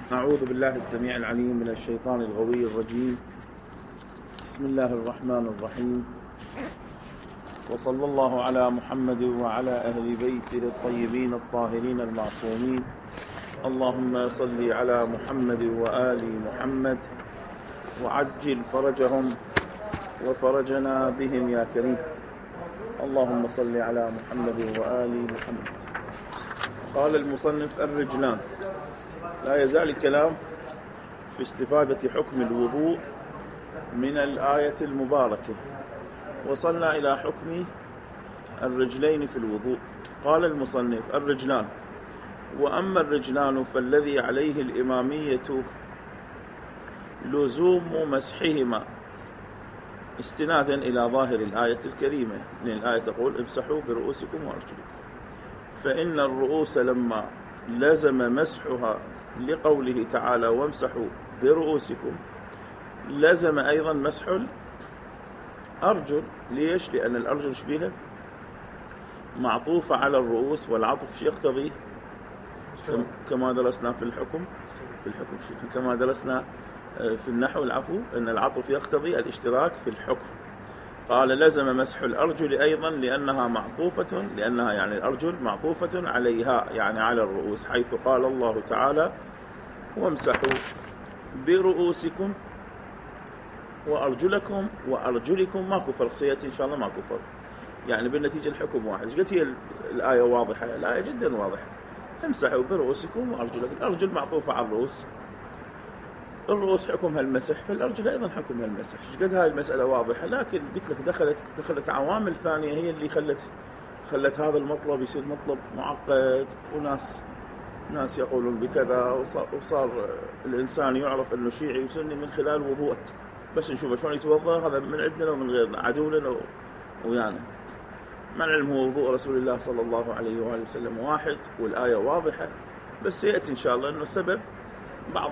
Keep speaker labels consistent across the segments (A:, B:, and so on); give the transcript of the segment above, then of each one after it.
A: أعوذ بالله السميع العليم من الشيطان الغوي الرجيم. بسم الله الرحمن الرحيم، وصلى الله على محمد وعلى أهل بيته الطيبين الطاهرين المعصومين. اللهم صل على محمد وآل محمد وعجل فرجهم وفرجنا بهم يا كريم. اللهم صل على محمد وآل محمد. قال المصنف: الرجلان. لا يزال الكلام في استفادة حكم الوضوء من الآية المباركة. وصلنا إلى حكم الرجلين في الوضوء. قال المصنف: الرجلان. وأما الرجلان فالذي عليه الإمامية لزوم مسحهما استنادا إلى ظاهر الآية الكريمة، لأن الآية تقول: امسحوا برؤوسكم وأرجلكم. فإن الرؤوس لما لزم مسحها لقوله تعالى: وامسحوا برؤوسكم، لزم أيضا مسح الأرجل. ليش؟ لأن الأرجل شبيهة معطوفة على الرؤوس، والعطف يقتضي كما درسنا في الحكم كما درسنا في النحو العفو، أن العطف يقتضي الاشتراك في الحكم. قال: لزم مسح الأرجل أيضا لأنها يعني الأرجل معطوفة عليها، يعني على الرؤوس، حيث قال الله تعالى: وامسحوا برؤوسكم وأرجلكم. ماكو فرق، سيأتي إن شاء الله ماكو فرق، يعني بالنتيجة الحكم واحد. قلت هي الآية واضحة؟ الآية جدا واضحة. امسحوا برؤوسكم وأرجلكم. الأرجل معطوفة على الرؤوس حكمها المسح، فالأرجل أيضا حكمها المسح. قد هاي المسألة واضحة، لكن قلت لك دخلت عوامل ثانية هي اللي خلت هذا المطلب يصير مطلب معقد، ناس يقولون بكذا، وصار الإنسان يعرف أنه شيعي وسني من خلال وضوء، بس نشوفه شلون يتوضأ. هذا من عندنا ومن غيرنا، عدولنا ويانا. مع العلم هو وضوء رسول الله صلى الله عليه وآله وسلم واحد، والآية واضحة. بس يأتي إن شاء الله أنه سبب بعض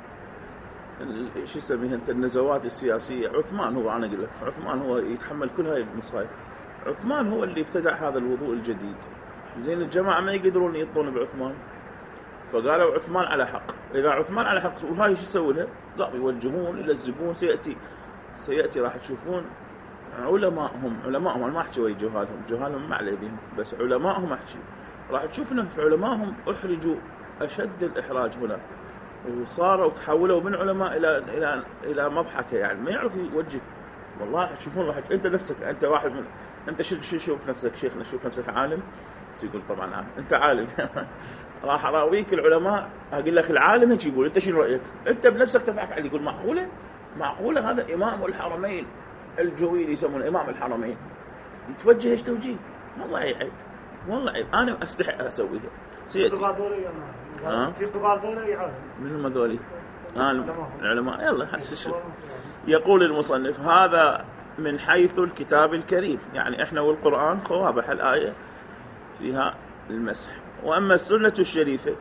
A: شو يسميها أنت النزوات السياسية. عثمان هو، أنا أقول لك، عثمان هو يتحمل كل هاي المصايب. عثمان هو اللي ابتدع هذا الوضوء الجديد. زين، الجماعة ما يقدرون يطلون بعثمان، فقالوا عثمان على حق. إذا عثمان على حق، وهاي شو يسوي لها؟ قالوا يوجهون إلى الزبون. سيأتي راح تشوفون علماءهم، أنا ما أحكي ويا جهالهم ما علي بهم، بس علماءهم أحكي. راح تشوف أن في علماءهم أحرجوا أشد الإحراج هنا، وصاروا تحولوا من علماء إلى مضحكة، يعني ما يعرف يوجه. والله تشوفون، أنت نفسك، أنت واحد من، أنت شو شوف نفسك شيخنا، شوف نفسك عالم. يقول طبعا عالم، أنت عالم. راح أراويك العلماء، أقول لك العالم هيك يقول، أنت شنو رأيك؟ أنت بنفسك تضحك عليه. يقول معقولة هذا إمام الحرمين الجويني يسمونه إمام الحرمين يتوجه إيش توجيه؟ والله عيب، والله عيب. أنا أستحق أسويها. سيأتي في
B: قبال ذولي يعلم
A: منهم هذولي العلماء. يلا حسش. يقول المصنف: هذا من حيث الكتاب الكريم، يعني إحنا والقرآن خوابح الآية فيها المسح. وأما السنة الشريفة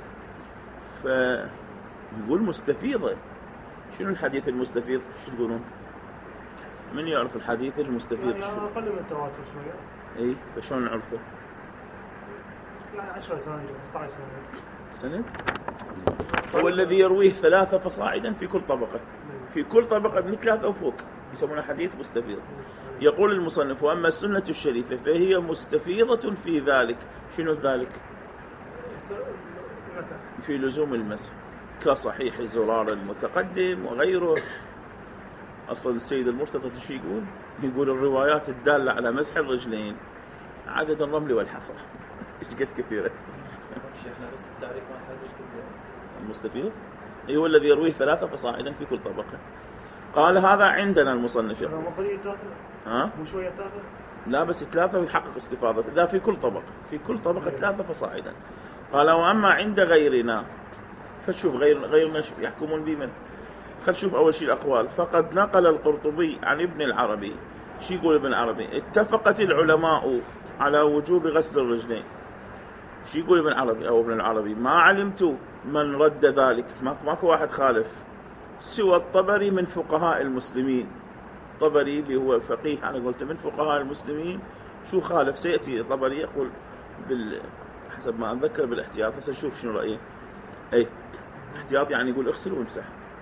A: فيقول مستفيضة. شنو الحديث المستفيض؟ شو تقولون؟ من يعرف الحديث المستفيض؟
B: يعني أقل من التواتر شوية.
A: إيه، فشون نعرفه؟
B: يعني 10 سنة 15
A: سنة. هو الذي يرويه 3 فصاعدا في كل طبقة، في كل طبقة من 3 وفوق، يسمونه حديث مستفيض. يقول المصنف: وأما السنة الشريفة فهي مستفيضة في ذلك. شنو ذلك؟ في لزوم المسح، كصحيح الزرار المتقدم وغيره. أصلا السيد المرتضى شو يقول الروايات الدالة على مسح الرجلين عدد الرمل والحصى. ايش قد كثيرة.
C: شيخنا بس التعريف ما حدث
A: المستفيض هو الذي يرويه 3 فصاعدا في كل طبقة. قال: هذا عندنا المصنف.
B: مو شوية 3؟
A: لا، بس 3 ويحقق استفاضة. إذا في كل طبقة 3 فصاعدا. قال: وأما عند غيرنا، فشوف غيرنا يحكمون بمن. خل شوف أول شيء الأقوال. فقد نقل القرطبي عن ابن العربي. شو يقول ابن العربي؟ اتفقت العلماء على وجوب غسل الرجلين. شو يقول ابن العربي؟ ما علمت من رد ذلك، ماكو واحد خالف سوى الطبري من فقهاء المسلمين. الطبري اللي هو فقيه، أنا قلت من فقهاء المسلمين، شو خالف؟ سيأتي الطبري يقول حسب ما أتذكر بالاحتياط. هسه نشوف شنو رأيه. احتياط يعني يقول اغسل وامسح.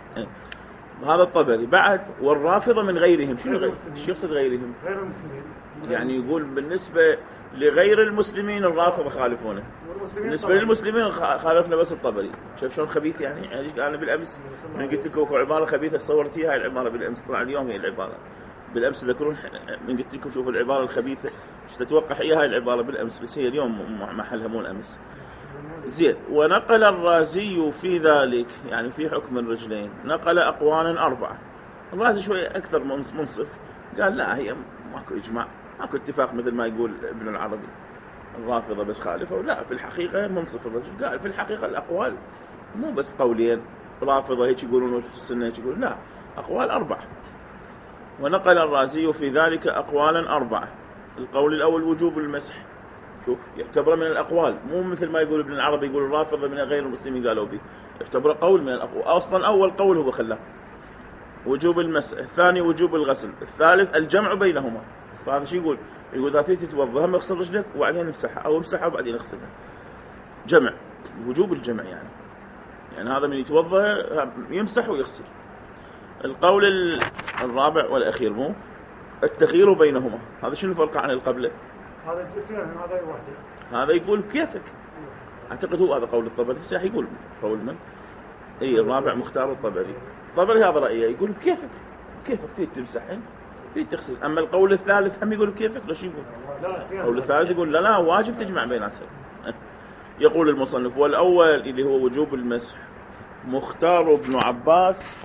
A: هذا الطبري. بعد والرافضة من غيرهم. شو يقصد غيرهم؟
B: غير المسلمين.
A: يعني يقول بالنسبة لغير المسلمين الرافضة خالفونه، بالنسبة للمسلمين خالفنا بس الطبري. شوف شلون خبيث يعني أنا بالأمس من قلت لكم عبارة خبيثة صورتيها، هاي العبارة بالأمس طلع اليوم هي العبارة بالأمس. تذكرون من قلت لكم شوفوا العبارة الخبيثة ايش تتوقع هي هاي العبارة بالأمس، بس هي اليوم محلها مو الأمس. زين. ونقل الرازي في ذلك يعني في حكم الرجلين نقل أقوالا 4. الرازي شوي أكثر منصف، قال لا هي ماكو إجماع ماكو اتفاق مثل ما يقول ابن العربي الرافضة بس خالفه. لا في الحقيقة منصف الرجل، قال في الحقيقة الأقوال مو بس قولين، رافضة هيك يقولون والسنة هيك يقولون، لا أقوال 4. ونقل الرازي في ذلك أقوالا 4. القول الأول وجوب المسح، شوف يعتبر من الأقوال، مو مثل ما يقول ابن العربي يقول الرافضة من غير المسلمين قالوا به، يعتبر قول من الأقوال. أصلا أول قول هو خلاه وجوب المسح، الثاني وجوب الغسل، الثالث الجمع بينهما. فهذا شو يقول؟ يقول إذا تريد تتوضأ هم اغسل رجلك وبعدين امسحها، أو امسحها وبعدين اغسلها. جمع، وجوب الجمع يعني هذا من يتوضأ يمسح ويغسل. القول الرابع والأخير مو التخيير بينهما. هذا شنو الفرق عن القبلة؟
B: هذا اثنين، هذا واحدة.
A: هذا يقول كيفك. أعتقد هو هذا قول الطبري، بس يقول قول من؟ الرابع مختار الطبري. الطبري هذا رأيه يقول كيفك تريد تمسحين تريد تغسل. أما القول الثالث هم يقول كيفك. ليش يقول؟ القول الثالث يقول لا واجب تجمع بيناتهم. يقول المصنف والأول اللي هو وجوب المسح مختار ابن عباس.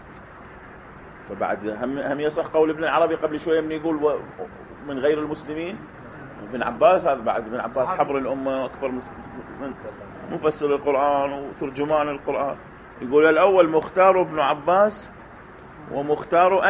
A: فبعد هم يصح قول ابن العربي قبل شوية من يقول من غير المسلمين. ابن عباس هذا بعد ابن عباس حبر الأمة أكبر مفسر القرآن وترجمان القرآن. يقول الأول مختار ابن عباس ومختار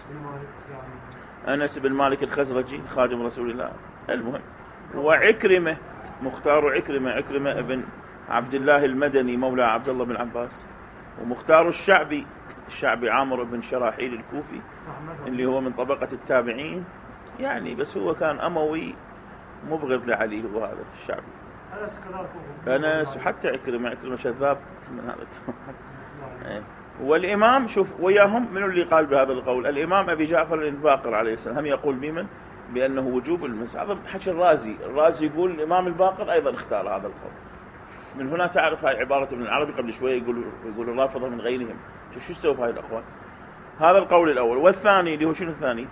A: أنس بن مالك الخزرجي خادم رسول الله. المهم وعكرمة مختار عكرمة ابن عبد الله المدني مولى عبد الله بن عباس. ومختار الشعبي عامر بن شراحيل الكوفي اللي هو من طبقة التابعين يعني، بس هو كان أموي مبغض لعلي. هو هذا الشعبي أنس وحتى عكرمة شذاب من هذا. والإمام شوف وياهم من اللي قال بهذا القول؟ الإمام أبي جعفر الباقر عليه السلام هم يقول بمن؟ بأنه وجوب المسح. هذا حكي الرازي يقول الإمام الباقر أيضا اختار هذا القول. من هنا تعرف هاي عبارة ابن العربي قبل شوية يقول الرافضة من غيرهم. شو يسوي هاي الأخوان؟ هذا القول الأول. والثاني اللي هو شنو الثاني؟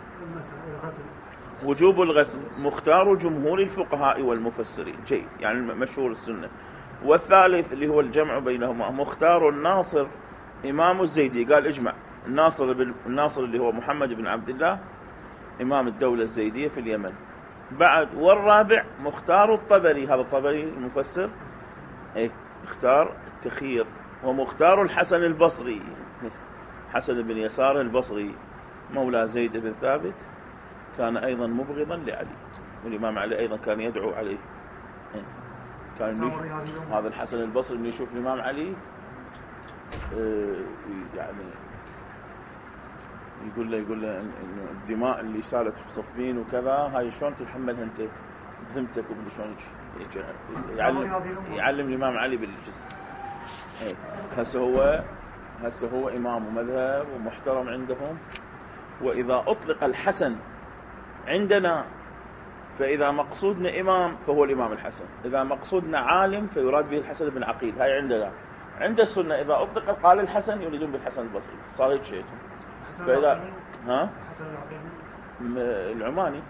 A: وجوب الغسل مختار جمهور الفقهاء والمفسرين. جيد يعني مشهور السنة. والثالث اللي هو الجمع بينهما مختار الناصر إمام الزيدي. قال اجمع الناصر اللي هو محمد بن عبد الله إمام الدولة الزيدية في اليمن. بعد والرابع مختار الطبري. هذا الطبري المفسر اختار التخيير. ومختار الحسن البصري حسن بن يسار البصري مولى زيد بن ثابت كان أيضا مبغضا لعلي، والإمام علي أيضا كان يدعو عليه. كان هذا الحسن البصري اللي يشوف الإمام علي يعني يقول له إنه الدماء اللي سالت في صفين وكذا هاي شلون تتحملها أنت بذمتك وبدي شلون يعلم الإمام علي بالجسم. هسه هو إمام ومذهب ومحترم عندهم. وإذا أطلق الحسن عندنا فإذا مقصودنا إمام فهو الإمام الحسن، إذا مقصودنا عالم فيراد به الحسن بن عقيل. هاي عندنا عند السنة إذا أطلق قال الحسن يريدون بالحسن البصري. صار هيك شيء. فإذا العماني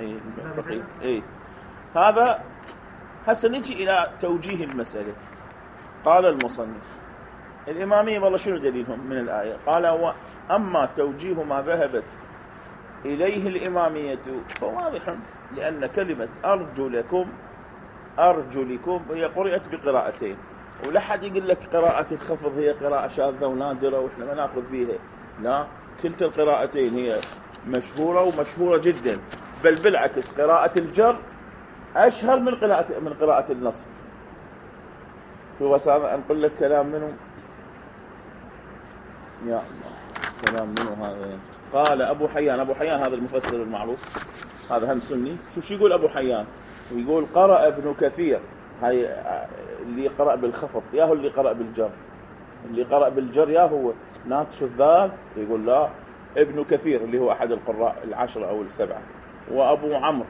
A: هذا. هسه نجي إلى توجيه المسألة. قال المصنف الإمامية والله شنو دليلهم من الآية؟ قال وأما توجيه ما ذهبت إليه الإمامية فواضح، لأن كلمة أرجلكم هي قرأت بقراءتين، ولا حد يقول لك قراءة الخفض هي قراءة شاذة ونادرة وإحنا ما نأخذ بيها. لا، كلتا القراءتين هي مشهورة ومشهورة جدا، بل بالعكس قراءة الجر أشهر من قراءة النصب. هو هذا أنقل لك كلام منه يا الله، كلام منه هذا. قال أبو حيان هذا المفسر المعروف، هذا هم سني. شو يقول أبو حيان؟ ويقول قرأ ابن كثير، هاي اللي قرأ بالخفض، ياهو اللي قرأ بالجر. اللي قرأ بالجر يا هو ناس شذاذ يقول لا، ابن كثير اللي هو أحد القراء 10 أو 7، وأبو عمرو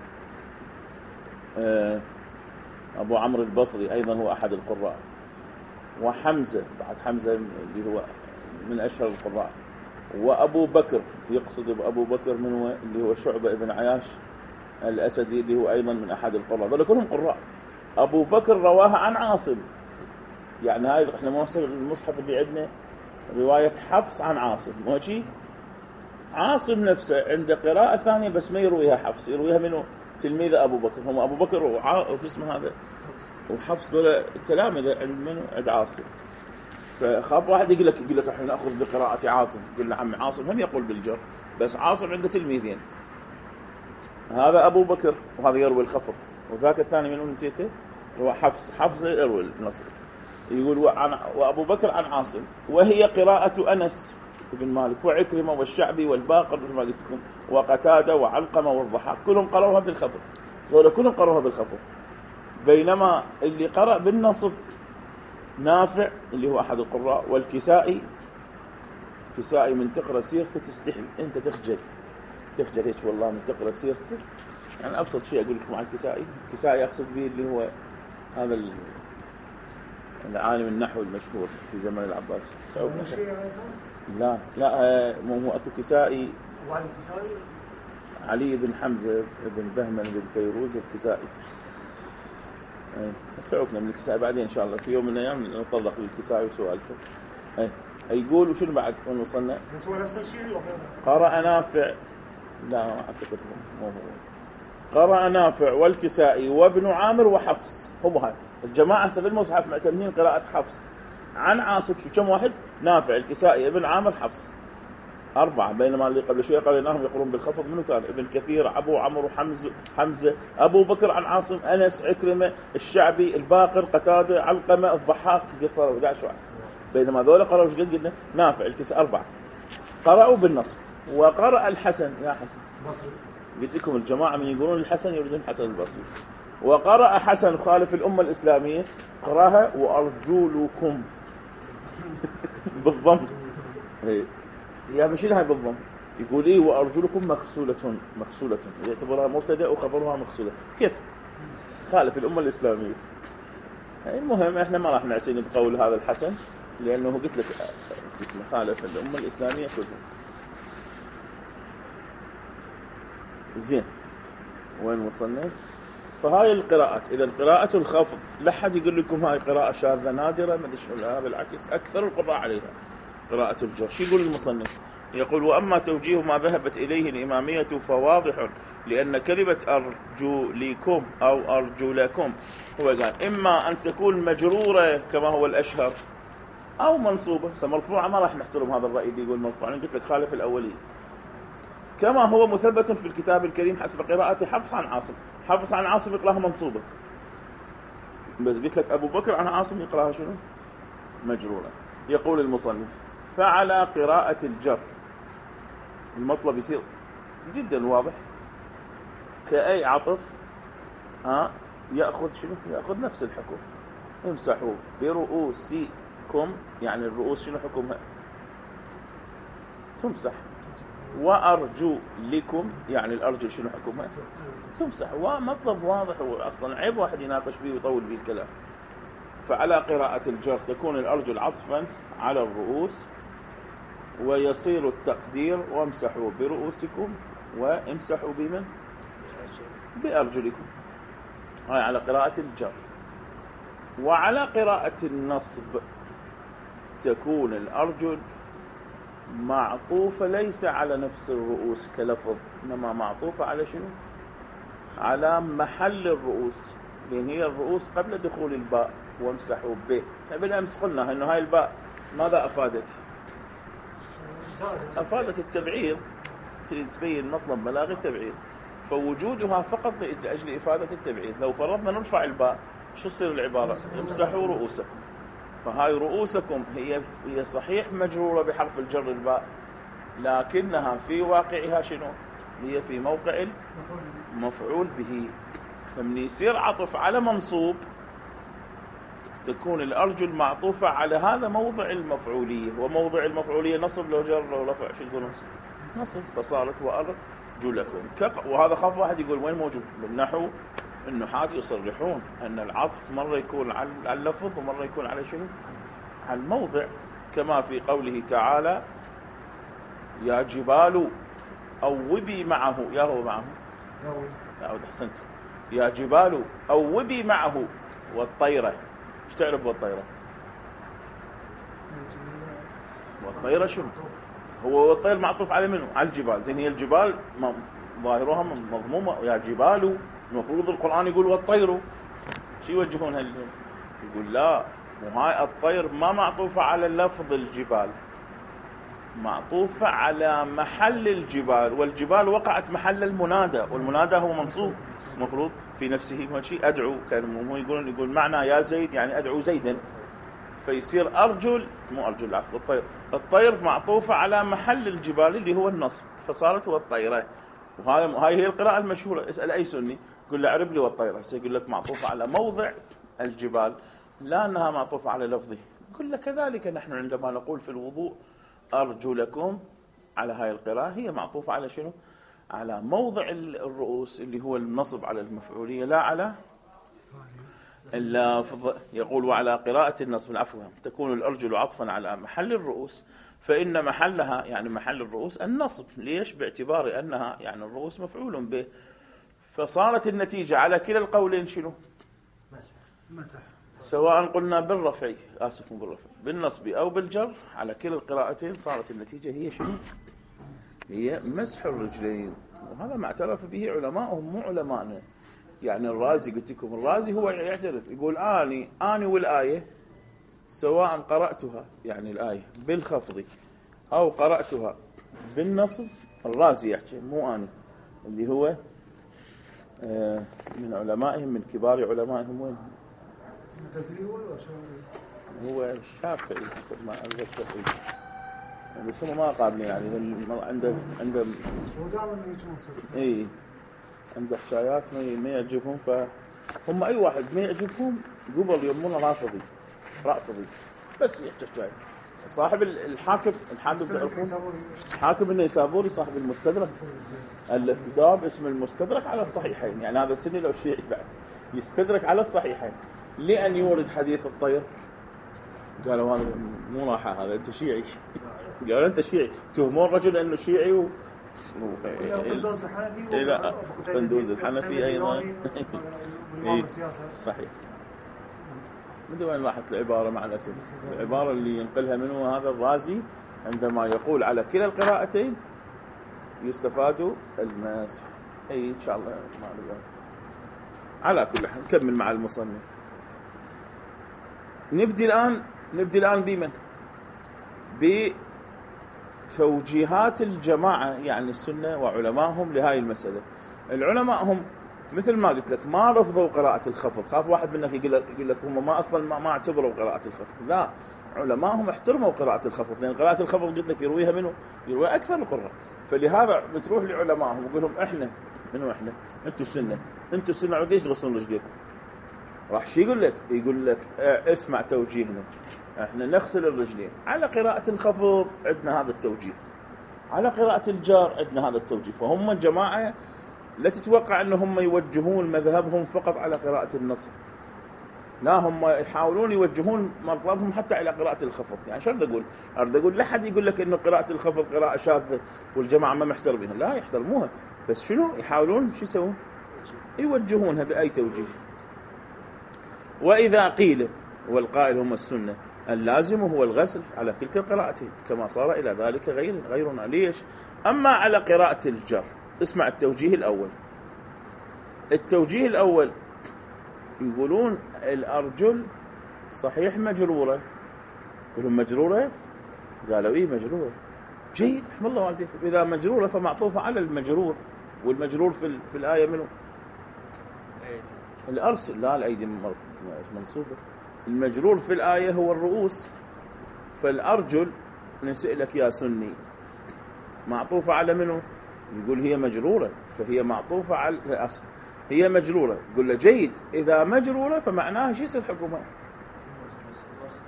A: أبو عمرو البصري أيضا هو أحد القراء، وحمزة بعد حمزة اللي هو من أشهر القراء، وأبو بكر يقصد أبو بكر من هو اللي هو شعبة ابن عياش الأسدي اللي هو أيضا من أحد القراء، ذلك كلهم قراء. أبو بكر رواها عن عاصم، يعني هاي احنا المصحف اللي عندنا رواية حفص عن عاصم، ماشي. عاصم نفسه عنده قراءة ثانية بس ما يرويها حفص، يرويها منه تلميذ أبو بكر، هم أبو بكر وفي اسمه هذا وحفص دول تلامذة عند منه عند عاصم. فخاف واحد يقول لك احنا ناخذ بقراءة عاصم، يقول له عم عاصم هم يقول بالجر، بس عاصم عنده تلميذين، هذا أبو بكر وهذا يروي الخفض، وذاك الثاني منه نسيته هو حفص يروي النصر. يقول وأبو بكر عن عاصم، وهي قراءة أنس بن مالك وعكرمة والشعبي والباقر مثل ما قلت لكم، وقتادة وعلقمة والضحاك، كلهم قرأوها بالخفض، كلهم قرأوها بالخفض. بينما اللي قرأ بالنصب نافع اللي هو أحد القراء، والكسائي، كسائي من تقرأ سيرته تستحي أنت تخجل هيك والله من تقرأ سيرته. يعني أبسط شيء أقول لكم عن الكسائي أقصد به اللي هو هذا العالم النحو المشهور في زمن العباس. لا مو هو أكو كسائي، علي بن حمزة بن بهمن بن فيروز الكسائي. نسعوكنا من الكسائي بعدين إن شاء الله في يوم من الأيام نطلق للكسائي وسؤالته. يقول وشنو بعد وصلنا؟
B: بس هو نفس الشيء
A: قرأ نافع، لا أعتقد مو هو. قرأ نافع والكسائي وابن عامر وحفص، هم هاي الجماعة في المصحف معتمدين قراءة حفص عن عاصم. شو كم واحد؟ نافع الكسائي ابن عامر حفص، 4. بينما اللي قبل شوية قريناهم يقولون بالخفض منه كان ابن كثير، أبو عمرو حمزة، أبو بكر عن عاصم، أنس، عكرمة، الشعبي، الباقر، قتادة، علقمة، الضحاك، قصر 11 واحد. بينما ذولا قرأوا ايش قلنا؟ نافع الكسائي 4 قرأوا بالنصب. وقرأ الحسن، يا حسن قلت لكم الجماعة من يقولون الحسن يريدون الحسن البصري. وقرأ حسن خالف الأمة الإسلامية قراها وأرجلكم بالضم، يا مشيلها بالضم، يقول إيه وأرجلكم مغسولة يعتبرها مبتدأ وخبرها مغسولة، كيف خالف الأمة الإسلامية. المهم احنا ما راح نعتني بقول هذا الحسن لأنه قلت لك اسمه خالف الأمة الإسلامية كلها. زين وين وصلنا؟ فهاي القراءات. إذا قراءة الخفض لا حد يقول لكم هاي قراءة شاذة نادرة ما ادري شنو، لا بالعكس أكثر القراء عليها قراءة الجر. شو يقول المصنف؟ يقول وأما توجيه ما ذهبت إليه الإمامية فواضح، لأن كلمة أرجلكم أو أرجلكم هو قال إما أن تكون مجرورة كما هو الأشهر أو منصوبة. مرفوعة ما راح نحترم هذا الرأي اللي يقول مرفوعة، أنا قلت لك خالف الأولي، كما هو مثبت في الكتاب الكريم حسب قراءة حفص عن عاصم. حفص عن عاصم يقراها منصوبة، بس قلت لك أبو بكر عن عاصم يقراها شنو؟ مجرورة. يقول المصنف فعلى قراءة الجر المطلب يصير جدا واضح، كأي عطف يأخذ شنو؟ يأخذ نفس الحكم. امسحوا برؤوسكم، يعني الرؤوس شنو حكمها؟ تمسح. وأرجلكم يعني الأرجل شنو حكمها؟ تمسح. ومطلب واضح، أصلا عيب واحد يناقش فيه ويطول فيه الكلام. فعلى قراءة الجر تكون الأرجل عطفا على الرؤوس، ويصير التقدير وامسحوا برؤوسكم وامسحوا بمن؟ بأرجلكم. هاي على قراءة الجر. وعلى قراءة النصب تكون الأرجل معطوفة ليس على نفس الرؤوس كلفظ، إنما معطوفة على شنو؟ على محل الرؤوس، لأن هي الرؤوس قبل دخول الباء. وامسحوا به بالأمس قلنا إنه هاي الباء ماذا أفادت؟ أفادت التبعيض، تبين مطلب بلاغي التبعيض، فوجودها فقط لأجل إفادة التبعيض. لو فرضنا نرفع الباء شو تصير العبارة؟ امسحوا رؤوسكم. فهاي رؤوسكم هي صحيح مجرورة بحرف الجر الباء، لكنها في واقعها شنو؟ هي في موقع مفعول به. فمن يصير عطف على منصوب تكون الأرجل معطوفة على هذا موضع المفعولية، وموضع المفعولية نصب لو جر لو رفع، شو تقول نصب، فصارت وأرجلكم. وهذا خاف واحد يقول وين موجود بالنحو؟ النحاة يصرحون أن العطف مرة يكون على اللفظ ومرة يكون على شنو؟ على الموضع، كما في قوله تعالى يا جبال أوبي معه، يا هو معه يا أحسنت، يا جبال أوبي معه والطيرة. ايش تعرف والطيرة؟ والطيرة شنو؟ هو والطير معطوف على منه؟ على الجبال. زين هي الجبال ظاهرها مضمومة، يا جبال المفروض القرآن يقول والطير، شو يوجهونها؟ يقول لا، وهاي الطير ما معطوفة على لفظ الجبال، معطوفة على محل الجبال، والجبال وقعت محل المنادى، والمنادى هو منصوب المفروض في نفسه هو شيء أدعو، كان هو يقول معنى يا زيد يعني أدعو زيدا، فيصير أرجل مو أرجل العفو الطير معطوفة على محل الجبال اللي هو النصب، فصارت والطيرة. وهاي هي القراءة المشهورة. اسأل أي سني قل له أعرب لي والطيرة، سيقول لك معطوفة على موضع الجبال، لا أنها معطوفة على لفظه. قل له كذلك نحن عندما نقول في الوضوء أرجلكم على هاي القراءة، هي معطوفة على شنو؟ على موضع الرؤوس اللي هو النصب على المفعولية، لا على اللفظ. يقول وعلى قراءة النصب عفوا تكون الأرجل عطفا على محل الرؤوس، فإن محلها يعني محل الرؤوس النصب. ليش؟ باعتبار أنها يعني الرؤوس مفعول به، فصارت النتيجة على كلا القولين شنو؟ مسح. سواء قلنا بالرفع بالرفع بالنصب أو بالجر، على كلا القراءتين صارت النتيجة هي شنو؟ هي مسح الرجلين. وهذا ما اعترف به علماءهم مو علماءنا. يعني الرازي قلت لكم، الرازي هو يعترف يقول آني والآية سواء قرأتها يعني الآية بالخفض أو قرأتها بالنصب، الرازي يحكي مو آني، اللي هو من علمائهم من كبار علمائهم. وين هو الشافعي ما الشافعي بس هم ما قابلين يعني عنده
B: هو دائما يجي
A: عنده حكايات ما يعجبهم، فهم أي واحد ما يعجبهم قبل يمونه رافضي بس يحكي حكاية. صاحب الحاكم تعرفون حاكم النيسابوري صاحب المستدرك، ألف كتاب اسم المستدرك على الصحيحين، يعني هذا سني لو شيعي بعد يستدرك على الصحيحين لأن يورد حديث الطير. قالوا هذا مو راحة، هذا أنت شيعي. قالوا أنت شيعي، تهمون رجل أنه شيعي
B: قندوز الحنفي
A: لا قندوز الحنفي أيضا صحيح. من وين راحت العبارة؟ مع الأسف العبارة اللي ينقلها منه هذا الرازي عندما يقول على كلا القراءتين يستفاد المسح. إن شاء الله ما أدري. على كل حال نكمل مع المصنف. نبدي الآن بمن؟ بتوجيهات الجماعة يعني السنة وعلمائهم لهاي المسألة. العلماء هم مثل ما قلت لك ما رفضوا قراءة الخفض. خاف واحد منك يقول لك هم ما أصلا ما اعتبروا قراءة الخفض. لا، علماءهم احترموا قراءة الخفض، لأن قراءة الخفض قلت لك يرويها منه يروي أكثر القراء. فلهذا بتروح لعلمائهم ويقول لهم إحنا أنتوا السنة عوديش تغسلون رجليكم. راح شي يقول لك اسمع توجيهنا، احنا نغسل الرجلين على قراءة الخفض عندنا هذا التوجيه، على قراءة الجار عندنا هذا التوجيه. فهم الجماعة لا تتوقع أنهم يوجهون مذهبهم فقط على قراءة النصب، لا هم يحاولون يوجهون مطلبهم حتى على قراءة الخفض. يعني شو أرد أقول لا حد يقول لك إنه قراءة الخفض قراءة شاذة والجماعة ما محترمينها، لا يحترموها، بس شنو يحاولون شو يسوون؟ يوجهونها بأي توجيه. وإذا قيل والقائل هم السنة اللازم هو الغسل على كلتا القراءتين كما صار إلى ذلك غيرنا. ليش؟ أما على قراءة الجر اسمع التوجيه الأول يقولون الأرجل صحيح مجرورة. يقولون مجرورة؟ قالوا إيه مجرورة. جيد، رحم الله والديكم. إذا مجرورة فمعطوفة على المجرور، والمجرور في الآية منه الأرسل، لا الأيدي منصوبة. المجرور في الآية هو الرؤوس، فالأرجل نسألك يا سني معطوفة على منه؟ يقول هي مجرورة، فهي معطوفة على هي مجرورة. يقول له جيد، إذا مجرورة فمعناها شو يصير حكمها؟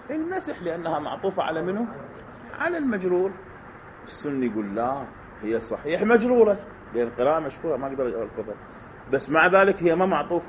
A: المسح لأنها معطوفة على منه؟ على المجرور. السني يقول لا، هي صحيح مجرورة لأن القراءة مشهورة ما أقدر ألفظها، بس مع ذلك هي ما معطوفة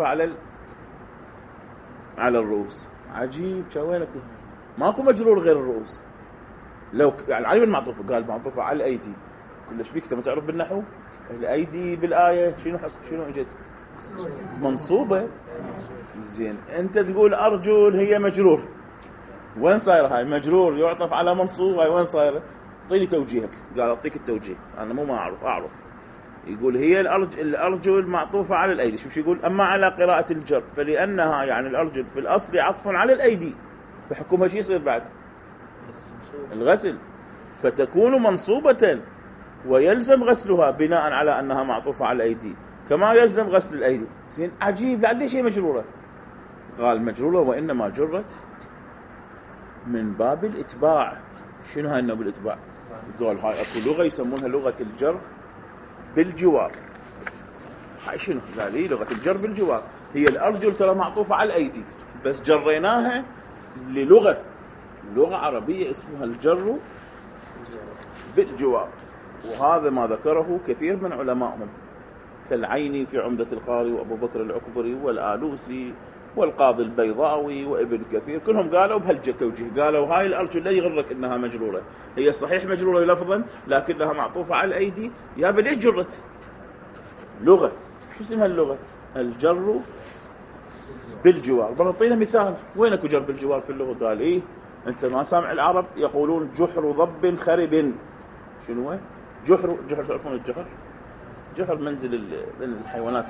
A: على الرؤوس. عجيب، وينك ماكو مجرور غير الرؤوس. لو يعني علم المعطوفة قال معطوفة على الأيدي، كلش بيك ما تعرف بالنحو الأيدي بالآية شنو اجت؟ منصوبة. زين أنت تقول أرجل هي مجرور، وين صاير هاي؟ مجرور يعطف على منصوب، هاي وين صاير؟ اعطيني توجيهك. قال أعطيك التوجيه، أنا ما أعرف. يقول هي الأرجل معطوفة على الأيدي. شوف يقول أما على قراءة الجر فلأنها يعني الأرجل في الأصل عطف على الأيدي، فحكمها شي يصير بعد؟ الغسل، فتكون منصوبة ويلزم غسلها بناء على أنها معطوفة على الأيدي كما يلزم غسل الأيدي. زين عجيب، لا ليش هي مجرورة؟ قال مجرورة وإنما جرت من باب الإتباع. شنو هاي النوع بالإتباع؟ قال هاي أكو لغة يسمونها لغة الجر بالجوار. هاي شنو؟ قال لي لغة الجر بالجوار هي الأرجل ترى معطوفة على الأيدي، بس جريناها للغة عربية اسمها الجر بالجوار. وهذا ما ذكره كثير من علمائهم كالعيني في عمدة القاري، وأبو بكر العكبري، والآلوسي، والقاضي البيضاوي، وابن كثير، كلهم قالوا بهالتوجيه. قالوا هاي الأرجل لا يغرك إنها مجرورة، هي صحيح مجرورة لفظا لكنها معطوفة على الأيدي. يا ليش جرت؟ لغة. شو اسمها اللغة؟ الجر بالجوار. بنعطينا مثال، وينك جر بالجوار في اللغة؟ قال إيه أنت ما سامع العرب يقولون جحر ضب خرب. شنو هو جحر؟ تعرفون الجحر؟ جحر منزل الحيوانات،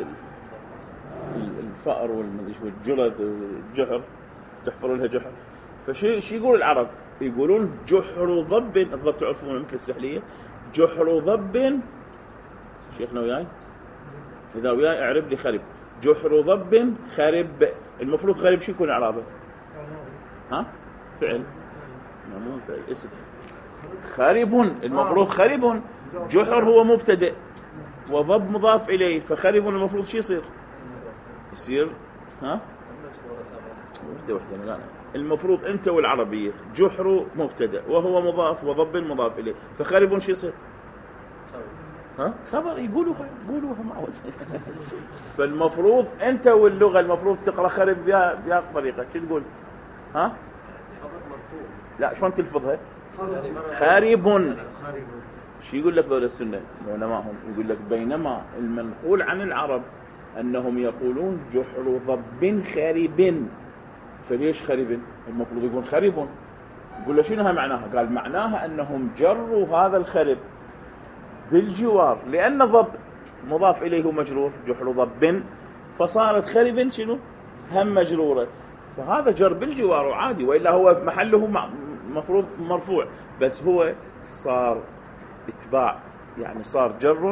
A: الفأر والجلد، الجحر تحفر لها جحر. فشي يقول العرب؟ يقولون جحر ضب. الضب تعرفون مثل السحلية. جحر ضب. شيخنا وياي؟ إذا وياي اعرب لي خرب. جحر ضب خرب. المفروض خرب شو يكون إعرابه؟ ها؟ فعل. مو فعل، اسم. خرب المفروض خرب. جحر هو مبتدئ وضب مضاف إليه، فخرب المفروض شو يصير ها؟ وحدة ملانا. المفروض أنت والعربية جحر مبتدأ وهو مضاف وضب مضاف إليه، فخرب شو يصير؟ ها؟ خبر. يقولوها معود. فالمفروض أنت واللغة المفروض تقرأ خرب بها طريقة. شو تقول؟ ها؟ لا شلون تلفظها؟ خارب. شو يقول لك ذول السنة علماءهم؟ يقول لك بينما المنقول عن العرب أنهم يقولون جحر ضب خارب، فليش خرب؟ المفروض يقول خرب. يقول له شنو معناها؟ قال معناها أنهم جروا هذا الخرب بالجوار، لأن ضب مضاف إليه مجرور، جحر ضب، فصارت خرب شنو؟ هم مجرورة. فهذا جر بالجوار عادي، وإلا هو محله مفروض مرفوع، بس هو صار اتباع، يعني صار جر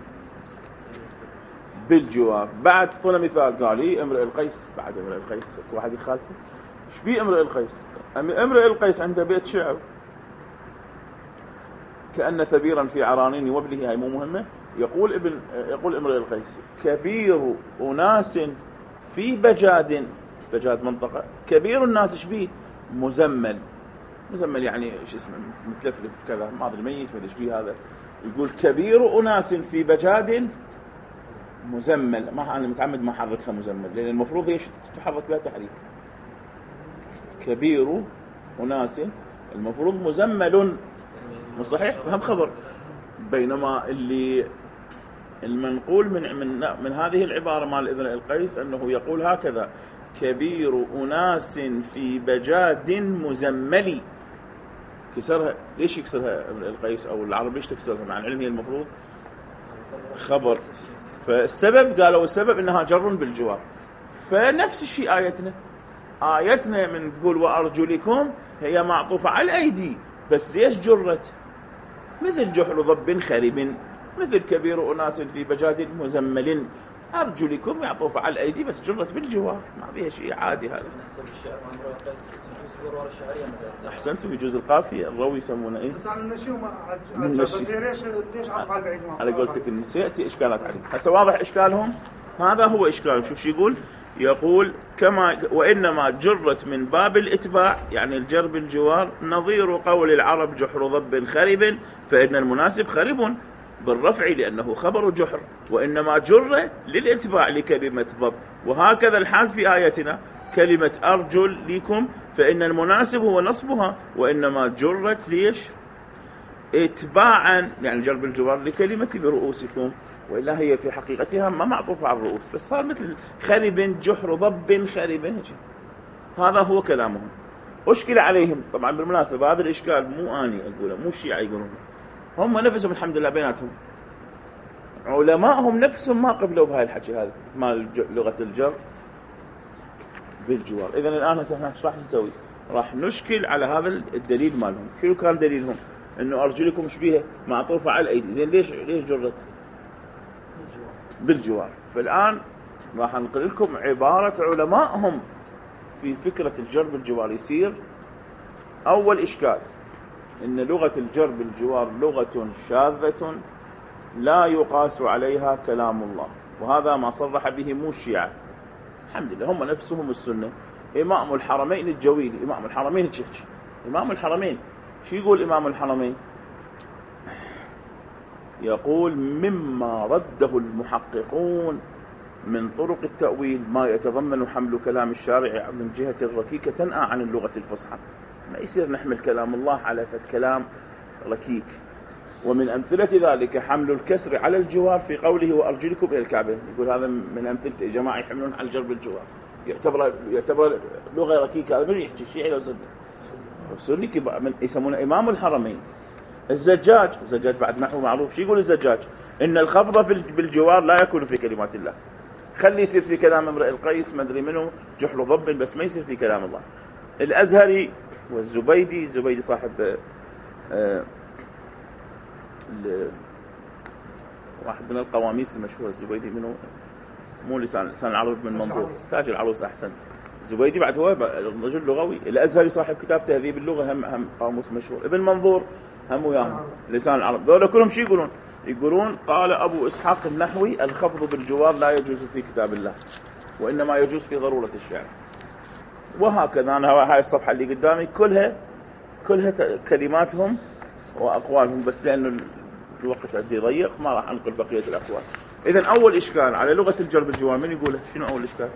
A: بالجوار. بعد طلع مثال قال لي امرئ القيس. بعد امرئ القيس واحد يخالفه. ايش بيه امرئ القيس؟ امرئ القيس عنده بيت شعر كأن ثبيرا في عرانين وابله. هاي مو مهمة. يقول امرئ القيس كبير أناس في بجاد منطقة. كبير الناس ايش بيه؟ مزمل يعني ايش اسمه متلفلف كذا، ما ادري ميت ما ادري ايش بيه هذا. يقول كبير أناس في بجاد مزمل. ما انا متعمد ما حركها مزمل لان المفروض هي تحرك بها تحريك. كبير أناس المفروض مزمل، مو صحيح؟ فهم خبر. بينما اللي المنقول من هذه العبارة مال ابن القيس أنه يقول هكذا كبير أناس في بجاد مزمل. كسرها. ليش يكسرها ابن القيس أو العرب ليش تكسرها مع العلم هي المفروض خبر؟ فالسبب قالوا السبب انها جر بالجوار. فنفس الشيء آيتنا من تقول وأرجلكم هي معطوفة على الأيدي، بس ليش جرت؟ مثل جحر ضب خرب، مثل كبير أناس في بجاد مزمل. أرجلكم معطوفة على الأيدي بس جرت بالجوار، ما فيها شيء، عادي هذا. أحسنتم. يجوز القافية الروي يسمونه إيه؟
B: بس عن النشي بس ليش عطف على بعيد؟
A: أنا قلت لك إن سيأتي إشكالات عليه. هسه واضح إشكالهم. هذا هو إشكالهم. شوف شو يقول يقول وإنما جرت من باب الإتباع، يعني الجر بالجوار، نظير قول العرب جحر ضب خرب، فإن المناسب خرب بالرفع لأنه خبر جحر، وإنما جر للإتباع لكلمة ضب. وهكذا الحال في آيتنا كلمة أرجل لكم، فإن المناسب هو نصبها، وإنما جرت ليش؟ اتباعا، يعني جر بالجوار لكلمة برؤوسكم، وإلا هي في حقيقتها ما معطوفة على الرؤوس، بس صار مثل خرب جحر ضب خرب. هذا هو كلامهم. أشكل عليهم طبعا. بالمناسبة هذا الإشكال مو أني أقوله، مو الشيعة يقولون، هم نفسهم الحمد لله بيناتهم علماءهم نفسهم ما قبلوا بهاي الحكي هذا مال لغة الجر بالجوار. إذن الآن احنا ايش راح نسوي؟ راح نشكل على هذا الدليل مالهم. شنو كان دليلهم؟ إنه أرجلكم شبيهة معطوفة على الأيدي. زين ليش جرت بالجوار؟ فالآن راح نقول لكم عبارة علمائهم في فكرة الجر بالجوار. يصير أول إشكال إن لغة الجر بالجوار لغة شاذة لا يقاس عليها كلام الله، وهذا ما صرح به مو الشيعة الحمد لله، هم نفسهم السنة. إمام الحرمين الجويني، إمام الحرمين تشيخ، إمام الحرمين شو يقول إمام الحرمين؟ يقول مما رده المحققون من طرق التأويل ما يتضمن حمل كلام الشارع من جهة الركيكة تنأى عن اللغة الفصحى. ما يصير نحمل كلام الله على كلام ركيك. ومن أمثلة ذلك حمل الكسر على الجوار في قوله وأرجلكم إلى الكعبة. يقول هذا من أمثلة جماعة يحملون على الجر بالجوار، يعتبر لغة ركيكة. هذا من يحكي الشيعي لو سني يسمونه إمام الحرمين. الزجاج بعد نحو معروف. شو يقول الزجاج؟ إن الخفض بالجوار لا يكون في كلمات الله. خلي يصير في كلام امرئ القيس ما ادري منه جحر ضب، بس ما يصير في كلام الله. الأزهري والزبيدي، الزبيدي صاحب واحد من القواميس المشهورة، الزبيدي منه مو لسان العروض من منظور تاج العروس أحسنت. الزبيدي بعد هو رجل لغوي. الأزهري صاحب كتاب تهذيب اللغة، هم قاموس مشهور. ابن منظور هم وياهم لسان العرب. ذولا كلهم شو يقولون قال أبو إسحاق النحوي الخفض بالجوار لا يجوز في كتاب الله، وإنما يجوز في ضرورة الشعر. وهكذا أنا هاي الصفحة اللي قدامي كلها كلماتهم وأقوالهم، بس لأنه الوقت عندي ضيق ما راح أنقل بقية الأقوال. إذن أول إشكال على لغة الجر بالجوار من يقوله؟ شنو أول إشكال؟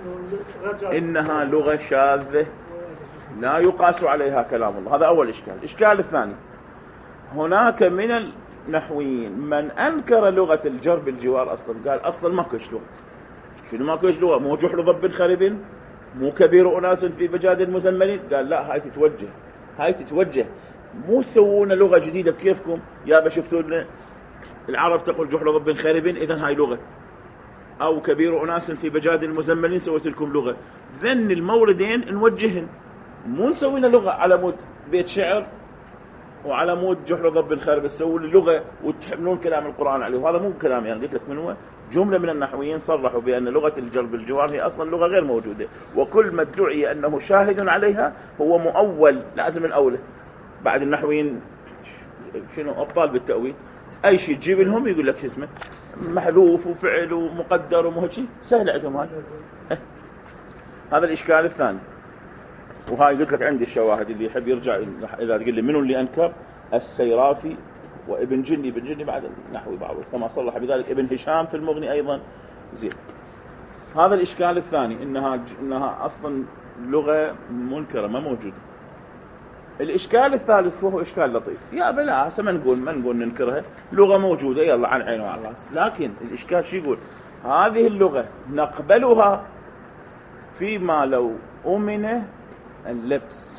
A: إنها لغة شاذة لا يقاس عليها كلام الله. هذا أول إشكال. الإشكال الثاني، هناك من النحويين من أنكر لغة الجر بالجوار أصلا، قال أصلا ما كش لغة. شنو ما كش لغة؟ مو جحر ضب خرب، مو كبير أناس في بجاد المزملين. قال لا، هاي تتوجه مو تسوون لغة جديدة بكيفكم يا بشفتوا العرب تقول جحر ضب خرب، إذن هاي لغة، أو كبير أناس في بجاد المزملين سويت لكم لغة. ذن الموردين نوجهن، مو نسوي لغة على مود بيت شعر وعلى مود جحر ضب الخرب، تسوون لغة وتحملون كلام القرآن عليه. وهذا مو كلام، يعني قلت لك من هو جملة من النحويين صرحوا بأن لغة الجر بالجوار هي أصلا لغة غير موجودة، وكل ما ادعي أنه شاهد عليها هو مؤول، لازم الأولى. بعد النحويين شنو أبطال بالتأويل، أي شيء تجيب لهم يقول لك اسمه محذوف وفعل ومقدر ومهجي، سهل عندهم هاي. هذا الإشكال الثاني. وهاي قلت لك عندي الشواهد اللي يحب يرجع إذا تقول لي منو اللي أنكر، السيرافي وابن جني. ابن جني بعد النحوي بعض كما صرح بذلك ابن هشام في المغني أيضا. زين، هذا الإشكال الثاني، إنها أصلا لغة منكرة ما موجودة. الإشكال الثالث وهو إشكال لطيف، يا بلا هسه ما نقول ننكرها، لغة موجودة يلا عن عين وعن راس. لكن الإشكال شو يقول؟ هذه اللغة نقبلها فيما لو أمن اللبس،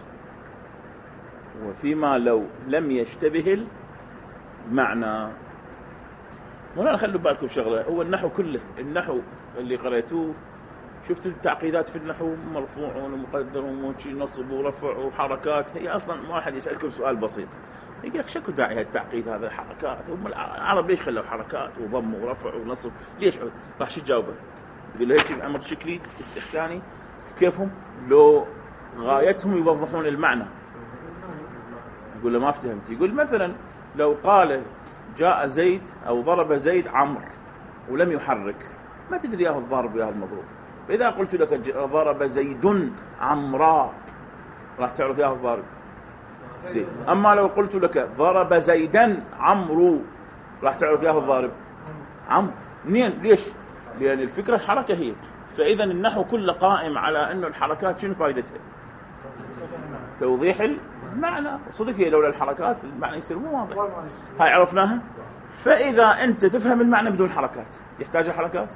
A: وفيما لو لم يشتبه المعنى. هنا خلوا بالكم شغلة، هو النحو كله، النحو اللي قرأتوه شفتوا التعقيدات في النحو، مرفوع ومقدر وموشي نصب ورفع وحركات. هي أصلا ما واحد يسألكم سؤال بسيط يقول لك شكو داعي هالتعقيد هذا حركات؟ هم العرب ليش خلوا حركات وضم ورفع ونصب؟ ليش؟ راح شو تجاوبه؟ تقول له هيك أمر شكلي استحساني كيفهم؟ لو غايتهم يوضحون المعنى. يقول له ما افتهمت. يقول مثلا لو قال جاء زيد أو ضرب زيد عمرو ولم يحرك، ما تدري ياه الضارب ياه المضروب، إذا قلت لك ضرب زيد عمرا راح تعرف ياها الضارب زيد. أما لو قلت لك ضرب زيدا عمرو راح تعرف ياها الضارب عمرو. منين؟ ليش؟ لأن الفكرة الحركة هي. فإذا النحو كله قائم على أنه الحركات شنو فائدتها؟ توضيح المعنى. صدق هي لولا الحركات المعنى يصير مو واضح. هاي عرفناها. فإذا أنت تفهم المعنى بدون حركات يحتاج الحركات.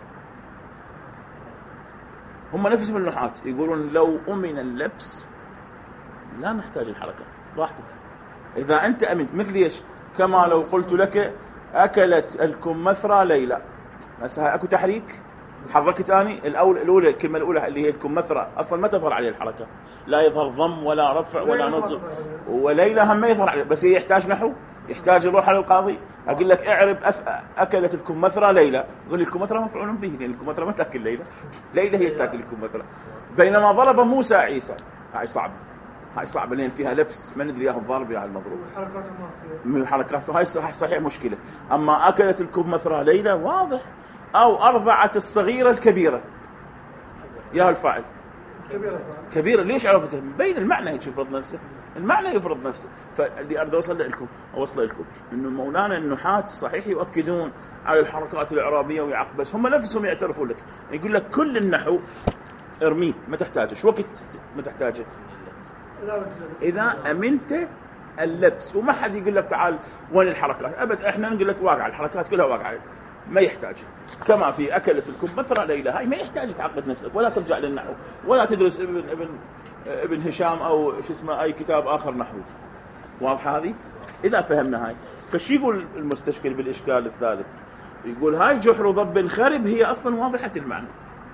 A: هم نفسهم النحاة يقولون لو أمن اللبس لا نحتاج الحركات راحتك. إذا أنت أمنت مثل إيش؟ كما لو قلت لك أكلت الكمثرى ليلى. هسه أكو تحريك حركت أني الأولى الكلمة الأولى اللي هي الكمثرى أصلا ما تظهر عليه الحركة. لا يظهر ضم ولا رفع ولا نصب. وليلى هم ما يظهر عليه. بس هي يحتاج نحو يحتاج يروح على القاضي أقول لك اعرب أكلت الكمثرى ليلى. يقول لي الكمثرى مفعول به لأن الكمثرى ما تأكل ليلى. ليلى هي تأكل الكمثرى. بينما ضرب موسى عيسى هاي صعبة لأن فيها لبس ما ندري ياهو الضارب يا المضروب من الحركات. هاي صحيح مشكلة. أما أكلت الكمثرى ليلى واضح. أو أرضعت الصغيرة الكبيرة يا الفاعل كبيرة. ليش عرفتها؟ بين المعنى يفرض نفسه. المعنى يفرض نفسه. فاللي أريد أوصل لكم إنه مولانا النحاة صحيح يؤكدون على الحركات الإعرابية ويعقبس. هم نفسهم يعترفون لك يقول لك كل النحو ارميه ما تحتاجه. شو وقت ما تحتاجه؟ إذا أمنت اللبس. وما حد يقول لك تعال وين الحركات أبد. إحنا نقول لك واقع الحركات كلها واقعة ما يحتاج. كما في أكلت الكمثرى ليلى هاي ما يحتاج تعقد نفسك ولا ترجع للنحو ولا تدرس ابن هشام أو شو اسمه أي كتاب آخر نحو. واضح هذه؟ إذا فهمنا هاي. فشي يقول المستشكل بالإشكال الثالث؟ يقول هاي جحر ضب خرب هي أصلا واضحة المعنى.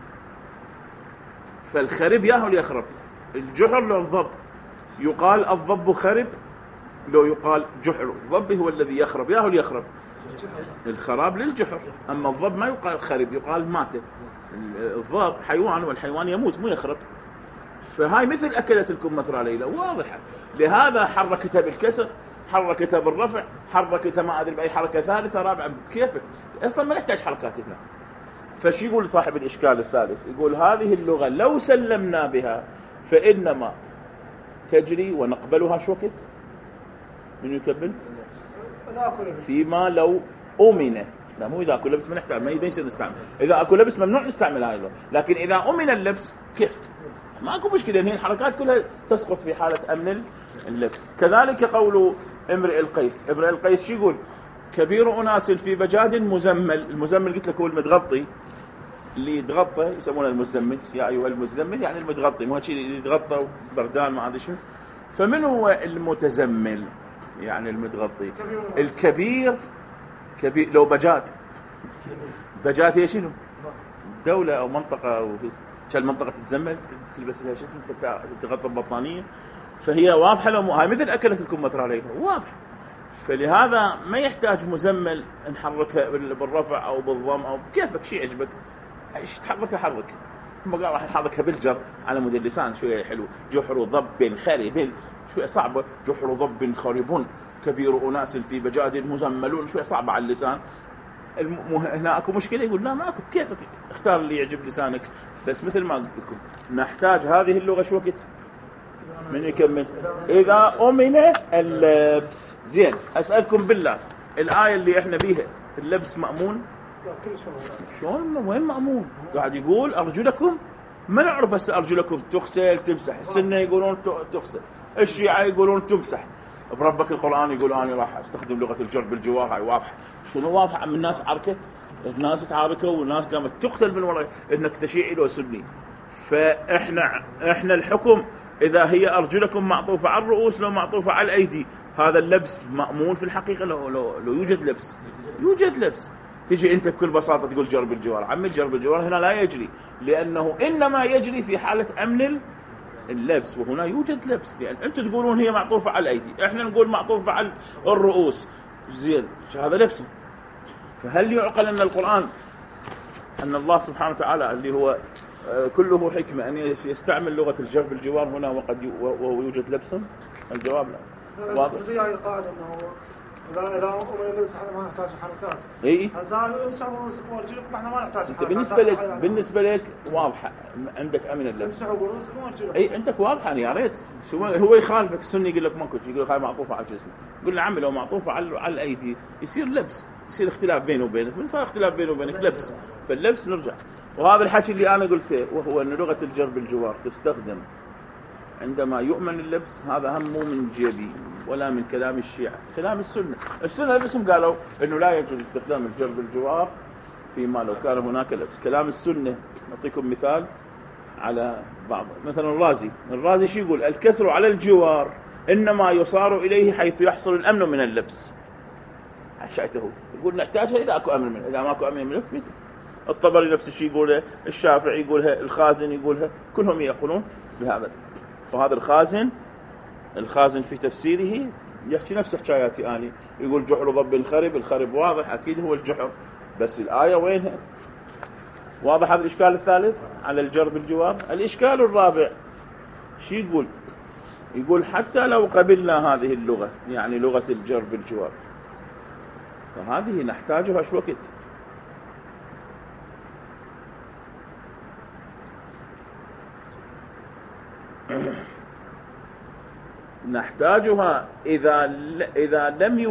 A: فالخرب ياهو يخرب. الجحر لو الضب يقال الضب خرب لو يقال جحر. الضب هو الذي يخرب ياهو يخرب. الخراب للجحر. أما الضب ما يقال خرب يقال مات. الضب حيوان والحيوان يموت مو يخرب. فهاي مثل أكلت الكمثرى ليلى واضحة. لهذا حركتها بالكسر حركتها بالرفع حركتها ما أدري بأي حركة ثالثة رابعة كيفك أصلا ما نحتاج حركات هنا. فشي يقول صاحب الإشكال الثالث؟ يقول هذه اللغة لو سلمنا بها فإنما تجري ونقبلها شو وقت؟ من يكمل؟ فيما لو أمن. لا مو إذا أكل لبس ما نحتاج ما يصير نستعمل. إذا أكل لبس ممنوع نستعمل هاي اللغة. لكن إذا أمن اللبس كيف؟ ما أكو مشكلة. هي الحركات كلها تسقط في حالة أمن اللبس. كذلك قول امرئ القيس. امرئ القيس شو يقول؟ كبير أناس في بجاد مزمل. المزمل قلت لك هو المتغطي اللي يتغطى يسمونه المزمل. يا أيها المزمل يعني المتغطي مو شيء يتغطى بردان ما أدري شو. فمن هو المتزمل؟ يعني المتغطي. الكبير كبير لو بجات هي شنو؟ دولة أو منطقة أو كان منطقة تتزمل تلبس لها شو اسمه تغطى البطانية. فهي واضحة لو هاي مثل أكلت الكمثرى ليلى واضح. فلهذا ما يحتاج مزمل نحركها بالرفع أو بالضم أو كيفك شيء عجبك ايش تحركها حرك. هم قال راح نحركها بالجر على مود اللسان شوية حلو. جحر ضب خرب شوية صعبة. جحر ضب خرب كبير أناس في بجاد مزملون شوية صعبة على اللسان. هنا أكو مشكلة؟ يقول لا ما أكو كيفك اختار اللي يعجب لسانك. بس مثل ما قلت لكم نحتاج هذه اللغة شو وقت؟ من يكمل؟ إذا أمن اللبس. زين أسألكم بالله الآية اللي إحنا بيها اللبس مأمون؟ شلون وين مأمون؟ قاعد يقول أرجلكم ما نعرف بس أرجلكم تغسل تمسح. السنة يقولون تغسل. الشيعة يقولون تمسح. بربك القرآن يقول أنا راح أستخدم لغة الجر بالجوار. هاي واضحة. شنو واضحة؟ عم الناس عركة. الناس تعاركوا والناس قامت تقتل من وراء إنك تشيعي لو سني. فإحنا الحكم إذا هي أرجلكم معطوفة على الرؤوس لو معطوفة على الأيدي هذا اللبس مأمون في الحقيقة. لو يوجد لبس يوجد لبس. تيجي أنت بكل بساطة تقول جر بالجوار. عمي الجر بالجوار هنا لا يجري لأنه إنما يجري في حالة أمن اللبس. وهنا يوجد لبس لأن أنتم تقولون هي معطوفة على الأيدي إحنا نقول معطوفة على الرؤوس. زين هذا لبس. فهل يعقل أن القرآن أن الله سبحانه وتعالى اللي هو كله حكمة أن يستعمل لغة الجر بالجوار هنا وقد ويوجد لبس؟ الجواب لا.
B: واضح. هي القاعدة أنه إذا أمر يمسح ما نحتاج حركات.
A: اي
B: هذا يمسح رؤوسكم وأرجلكم إحنا ما نحتاج
A: انت
B: حركات.
A: بالنسبه لك واضحه، عندك امن اللبس.
B: يمسحوا رؤوسكم وأرجلكم.
A: اي عندك واضحه، يا ريت هو يخالفك السني يقول لك ماكو شيء، يقول لك هاي معطوفه على الجسم. قول له عمي لو معطوفه على الايدي يصير لبس، يصير اختلاف بينه وبينك، من صار اختلاف بينه وبينك لبس، فاللبس نرجع. وهذا الحكي اللي انا قلته، وهو ان لغه الجر بالجوار تستخدم عندما يؤمن اللبس. هذا هم مو من جيبي ولا من كلام الشيعة، كلام السنة نفسهم قالوا انه لا يجوز استخدام الجر بالجوار فيما لو كان هناك لبس. كلام السنة نعطيكم مثال على بعض، مثلا الرازي شو يقول؟ الكسر على الجوار انما يصار اليه حيث يحصل الامن من اللبس. عشاته يقول نحتاجها اذا اكو امن منه، اذا ماكو امن من اللبس. الطبري نفس الشيء يقوله، الشافعي يقولها، الخازن يقولها، كلهم يقولون بهذا. وهذا الخازن في تفسيره يحكي نفس حكاياتي أنا، يقول جحر ضب الخرب واضح، أكيد هو الجحر، بس الآية وينها؟ واضح هذا الإشكال الثالث على الجر بالجوار. الإشكال الرابع شو يقول حتى لو قبلنا هذه اللغة، يعني لغة الجر بالجوار، فهذه نحتاجها شو وقت؟ نحتاجها إذا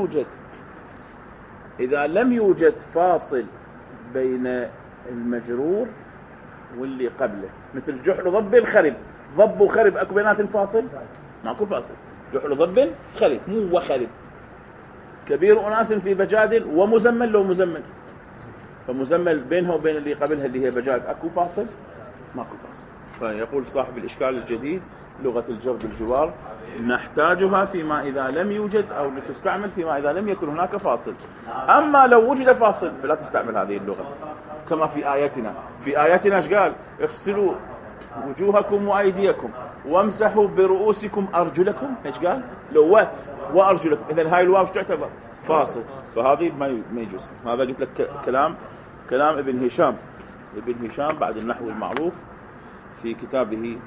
A: لم يوجد فاصل بين المجرور واللي قبله، مثل جحر ضب الخرب. ضب وخرب اكو بيناتهم فاصل؟ ماكو فاصل. جحر ضب خرب، مو وخرب. كبير أناس في بجاد ومزمل، لو مزمل فمزمل بينها وبين اللي قبلها اللي هي بجاد اكو فاصل؟ ماكو فاصل. فيقول صاحب الإشكال الجديد لغة الجر بالجوار نحتاجها فيما إذا لم يوجد، أو لتستعمل فيما إذا لم يكن هناك فاصل. أما لو وجد فاصل فلا تستعمل هذه اللغة، كما في آياتنا. في آياتنا ايش قال؟ اغسلوا وجوهكم وأيديكم وامسحوا برؤوسكم أرجلكم. ايش قال؟ لو وأرجلكم. إذن هاي الواو تعتبر فاصل، فهذه ما يجوز. هذا قلت لك كلام ابن هشام بعد النحو المعروف في كتابه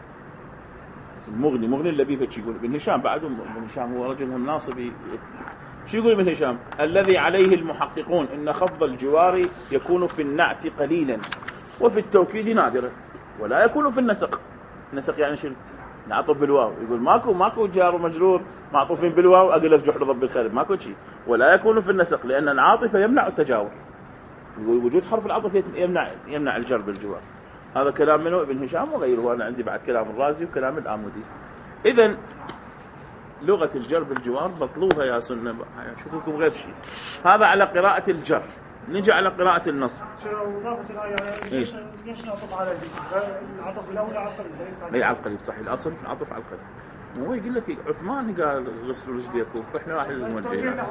A: المغني اللبيب. يقول ابن هشام بعد، ابن هشام هو رجل ناصبي. شو يقول ابن هشام؟ الذي عليه المحققون ان خفض الجوار يكون في النعت قليلا وفي التوكيد نادرا ولا يكون في النسق. النسق يعني شنو؟ نعطف بالواو. يقول ماكو جار ومجرور معطوفين بالواو اقول لك جحر ضب الخرب، ماكو شيء. ولا يكون في النسق لان العاطفه يمنع التجاور. يقول وجود حرف العطف يمنع الجر بالجوار. هذا كلام منه ابن هشام وغيره. أنا عندي بعد كلام الرازي وكلام الآمودي. إذن لغة الجر بالجوار مطلوبة يا سنة، شوفوكم غير شيء. هذا على قراءة الجر. نجي على قراءة النصب.
B: وضافة الآية ليش نعطف على العطف الأولى على القريب؟
A: أي على القريب صحيح، الأصل في العطف على القريب. هو يقول لك عثمان قال غسلوا رجليكم، فإحنا راح نوجهنا.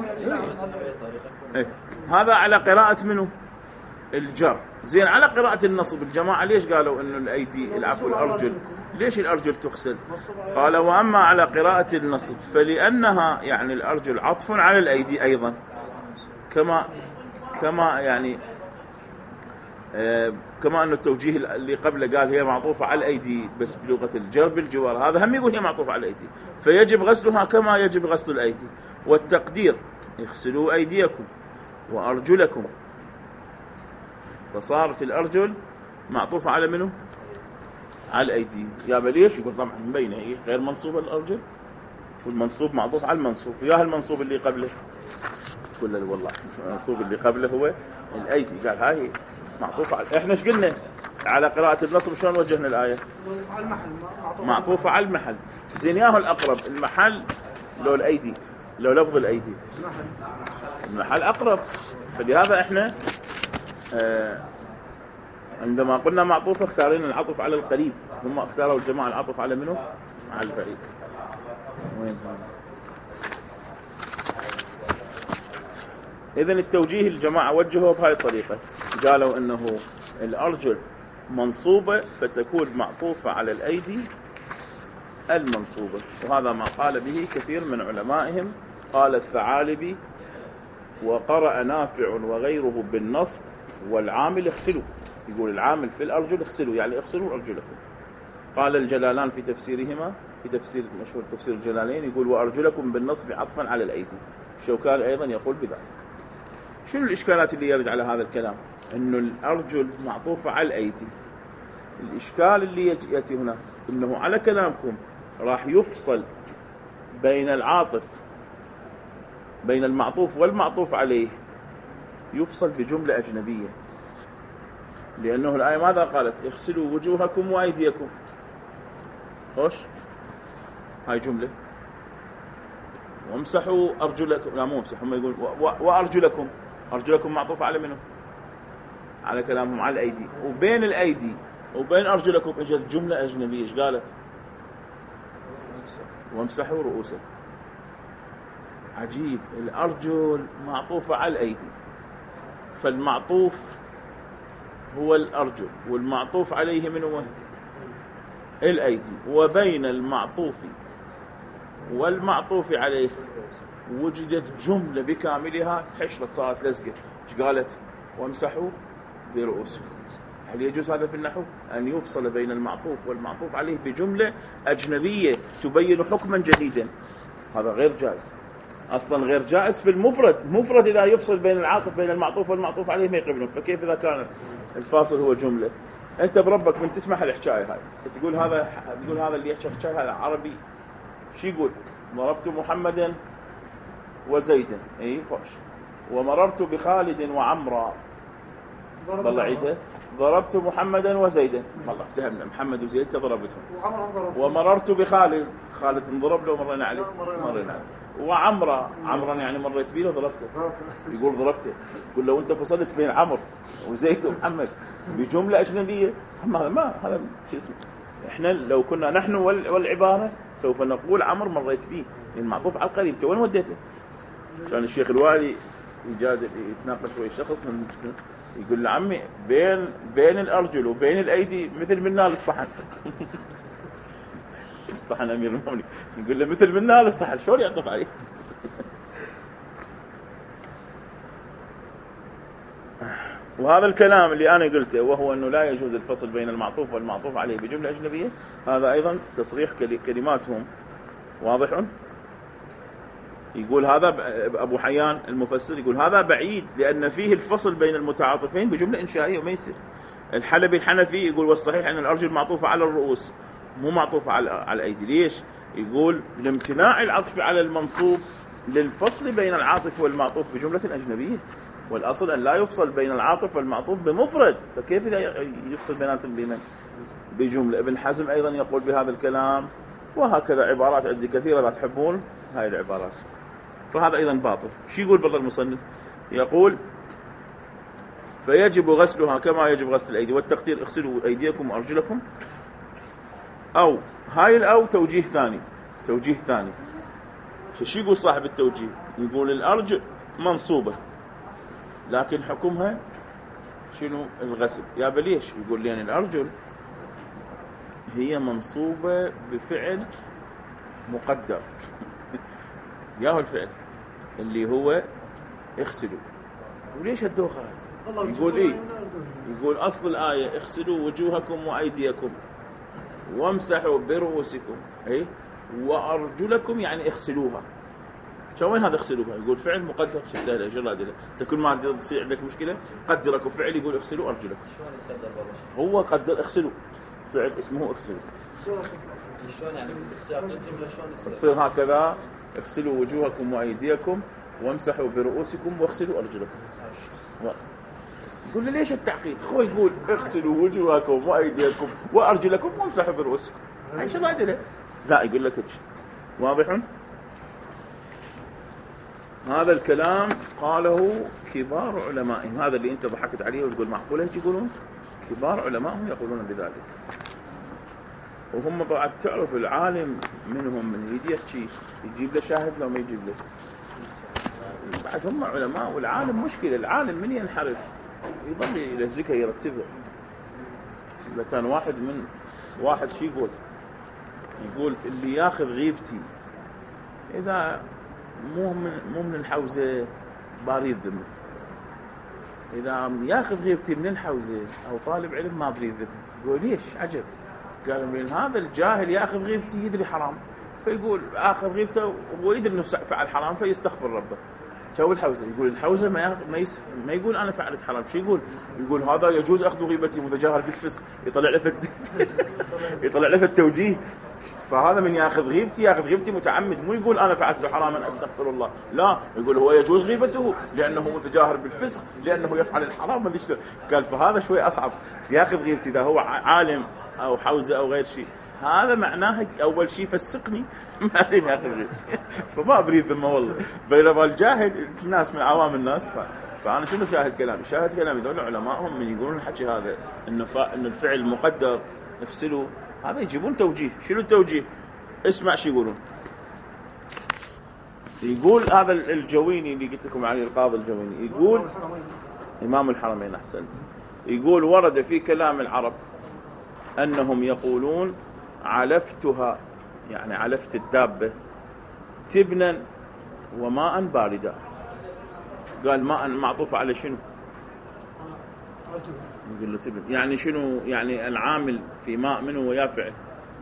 A: هذا على قراءة منه الجر. زين على قراءة النصب الجماعة ليش قالوا انه الايدي الارجل؟ ليش الارجل تغسل؟ قال واما على قراءة النصب فلانها يعني الارجل عطف على الايدي ايضا، كما يعني كما ان التوجيه اللي قبله قال هي معطوفة على الايدي بس بلغة الجر بالجوار، هذا هم يقول هي معطوفة على الايدي، فيجب غسلها كما يجب غسل الايدي. والتقدير اغسلوا ايديكم وارجلكم، فصارت الأرجل معطوفة على منه؟ على الأيدي. يا بليش يقول طبعا مبينة هي غير منصوبة الأرجل، والمنصوب معطوف على المنصوب. وياها المنصوب اللي قبله كله والله المنصوب اللي قبله هو الأيدي. قال هاي معطوفة على، احنا ايش قلنا على قراءة النصب؟ شلون وجهنا الآية؟
B: على المحل،
A: معطوفة على المحل. زين ياهو الأقرب المحل لو الأيدي، لو لفظ الأيدي المحل أقرب. فلهذا احنا عندما قلنا معطوفة اختارين العطف على القريب، هم اختاروا الجماعة العطف على منه؟ على البعيد. وين إذن التوجيه الجماعة وجهوا بهاي الطريقة، قالوا انه الأرجل منصوبة فتكون معطوفة على الأيدي المنصوبة، وهذا ما قال به كثير من علمائهم. قال الثعالبي وقرأ نافع وغيره بالنصب والعامل اغسلوا. يقول العامل في الأرجل اغسلوا، يعني اغسلوا أرجلكم. قال الجلالان في تفسيرهما، في تفسير مشهور تفسير الجلالين، يقول وأرجلكم بالنصب عطفا على الأيدي. الشوكاني أيضا يقول بذلك. شنو الإشكالات اللي يرد على هذا الكلام؟ إنه الأرجل معطوفة على الأيدي. الإشكال اللي يأتي هنا إنه على كلامكم راح يفصل بين العاطف بين المعطوف والمعطوف عليه، يفصل بجملة أجنبية، لأنه الآية ماذا قالت؟ اغسلوا وجوهكم وأيديكم. خوش هاي جملة. وامسحوا أرجلكم، لا مو امسحوا، هم يقول وأرجلكم. أرجلكم معطوفة على منه؟ على كلامهم على الأيدي. وبين الأيدي وبين أرجلكم اجت جملة أجنبية. ايش قالت؟ وامسحوا رؤوسكم. عجيب، الأرجل معطوفة على الأيدي، فالمعطوف هو الأرجل والمعطوف عليه من هو الأيدي، وبين المعطوف والمعطوف عليه وجدت جملة بكاملها، حشرة صارت لزقة. ايش قالت؟ وامسحوا برؤوسكم. هل يجوز هذا في النحو؟ أن يفصل بين المعطوف والمعطوف عليه بجملة أجنبية تبين حكما جديدا؟ هذا غير جائز أصلا، غير جائز في المفرد إذا يفصل بين العاطف بين المعطوف والمعطوف عليه ما يقبلون، فكيف إذا كان الفاصل هو جملة؟ أنت بربك من تسمع الحكاية هاي تقول هذا اللي يحكي حكاية هذا عربي. شو يقول؟ ضربت محمدا وزيدا، اي خوش، ومررت بخالد وعمرا. والله عيدها، ضربت محمدا وزيدا، والله افتهمنا، محمد وزيد ضربتهم. ومررت بخالد، خالد انضرب له مرينا عليه، وعمرا يعني مريت بيه وضربته. يقول ضربته، يقول لو انت فصلت بين عمرو وزيد ومحمد بجملة أجنبية، هذا شو اسمه. احنا لو كنا نحن والعبارة سوف نقول عمرو مريت بيه، لأن معطوف على القريب. وين وديته؟ كان الشيخ الوالي يتناقش ويا شخص من المسلم، يقول لعمي بين الأرجل وبين الأيدي مثل منا للصحن. صحن أمير المؤمنين، يقول له مثل منا للصحن، شلون يعطف عليه؟ وهذا الكلام اللي أنا قلته، وهو أنه لا يجوز الفصل بين المعطوف والمعطوف عليه بجملة أجنبية، هذا أيضا تصريح كلماتهم واضح. يقول هذا أبو حيان المفسر، يقول هذا بعيد لأن فيه الفصل بين المتعاطفين بجملة إنشائية وما يصير. الحلبي الحنفي يقول والصحيح أن الأرجل معطوفة على الرؤوس مو معطوفة على الأيدي. ليش؟ يقول لامتناع العطف على المنصوب للفصل بين العاطف والمعطوف بجملة أجنبية، والأصل أن لا يفصل بين العاطف والمعطوف بمفرد، فكيف إذا يفصل بيناتهم بجملة؟ ابن حزم أيضا يقول بهذا الكلام، وهكذا عبارات عندي كثيرة لا تحبون هاي العبارات، فهذا أيضا باطل. شو يقول برضه المصنف؟ يقول فيجب غسلها كما يجب غسل الأيدي، والتقدير اغسلوا أيديكم وأرجلكم. أو هاي توجيه ثاني. شو يقول صاحب التوجيه؟ يقول الأرجل منصوبة لكن حكمها شنو؟ الغسل. يا بليش؟ يقول لأن الأرجل هي منصوبة بفعل مقدر. ياهو الفعل اللي هو اغسلوا. وليش الدوخة؟ يقول ايه؟ يقول اصل الآية اغسلوا وجوهكم وأيديكم وامسحوا برؤوسكم، اي وأرجلكم يعني اغسلوها. وين هذا اغسلوها؟ يقول فعل مقدر. شو سهل اجل تكون ما تصير عندك مشكلة، قدرك فعل يقول اغسلوا أرجلكم. هو قدر اغسلوا، فعل اسمه اغسلوا.
C: شلون يعني السياق الجملة شلون
A: تصير هكذا؟ اغسلوا وجوهكم وأيديكم وامسحوا برؤوسكم واغسلوا أرجلكم. يقول لي ليش التعقيد؟ اخوي يقول اغسلوا وجوهكم وأيديكم وأرجلكم وامسحوا برؤوسكم. هاي شو العدله؟ لا، يقول لك هيك. واضح؟ هذا الكلام قاله كبار علمائهم. هذا اللي انت ضحكت عليه وتقول معقوله هيك يقولون؟ كبار علمائهم يقولون بذلك. وهم بعد تعرف العالم منهم من يجي يحكي يجيب له شاهد لو ما يجيب له. بعد هم علماء، والعالم مشكلة. العالم من ينحرف يضل يلزقها يرتبها. إذا كان واحد شي يقول اللي ياخذ غيبتي إذا مو من الحوزة باريد ذمه، إذا ياخذ غيبتي من الحوزة أو طالب علم ما بريد ذمه. يقول ليش؟ عجب. قالوا من هذا الجاهل ياخذ غيبتي يدري حرام، فيقول آخذ غيبته وهو يدري أنه فعل حرام فيستغفر ربه. شو الحوزة يقول الحوزة ما يقول أنا فعلت حرام. شو يقول هذا يجوز أخذ غيبتي متجاهل بالفسق. يطلع له في التوجيه. فهذا من ياخذ غيبتي متعمد، مو يقول أنا فعلت حراما أستغفر الله، لا، يقول هو يجوز غيبته لأنه متجاهر بالفسق، لأنه يفعل الحرام. قال فهذا شوي أصعب. ياخذ غيبتي إذا هو عالم أو حوزة أو غير شيء، هذا معناه أول شيء فسقني بعدين ياخذ غيبتي. فما أبريد ذمه والله. بينما الجاهل الناس من عوام الناس. فأنا شنو شاهد كلامي ذول علماءهم من يقولون الحكي هذا إنه الفعل مقدر يغسلوا، هذا يجيبون توجيه. شنو التوجيه؟ اسمع شو يقولون. يقول هذا الجويني اللي قلت لكم عليه، القاضي الجويني، يقول إمام الحرمين، أحسنت، يقول ورد في كلام العرب أنهم يقولون علفتها، يعني علفت الدابة تبنا وماء باردا. قال ماء معطوف على شنو؟ يقول له تبن، يعني شنو؟ يعني العامل في ماء منه ويافعل